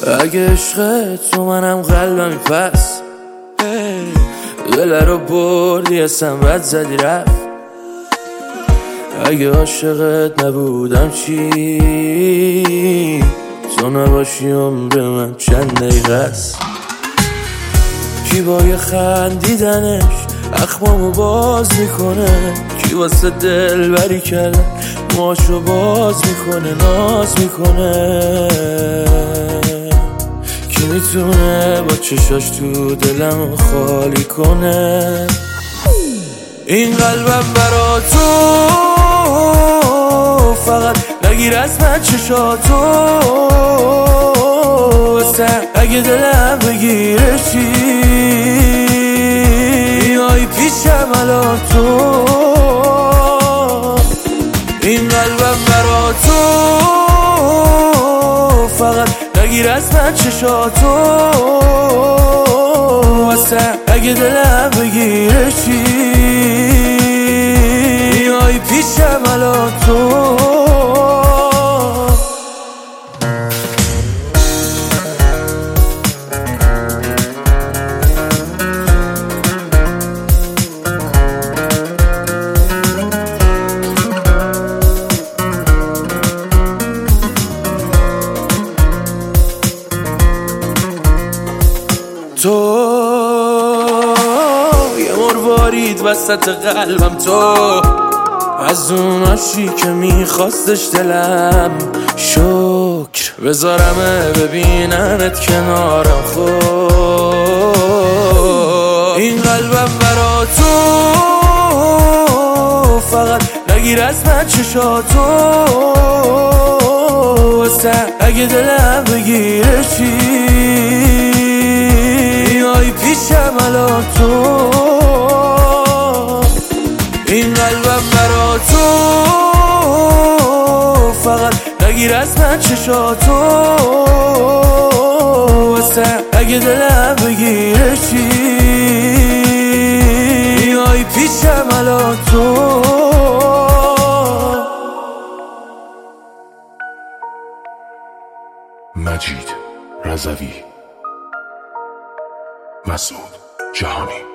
اگه عشق تو منم قلبمی پس دل رو بردی اسم بد زدی رفت. اگه عاشقت نبودم چی تو نباشی عمر من چند دقیقه است. کی با یه خندیدنش اخمامو باز میکنه، کی واسه دل بری کردن موهاشو باز میکنه ناز میکنه. کی میتونه با چشاش تو دلم خالی کنه. این قلبم برا تو فقط نگیر از من چشاتو اگه دلم بگیره چی میای پیشم الان تو. این قلبم برا تو فقط نگیر از من چشاتو اگه دلم بگیره چی میای پیشم الان تو. تو یه مروارید وسط قلبم، تو از اون عاشقی که میخواستش دلم. شکر بذارمه ببیننت کنارم خود. این قلبم برا تو فقط نگیر از من چشاتو اگه دلم بگیره چی میای پیشم الان تو. این قلبم برا تو فقط نگیر از من چشاتو اگه دلم بگیره چی میای پیشم الان تو. مجید رضوی، مسعود جهانی.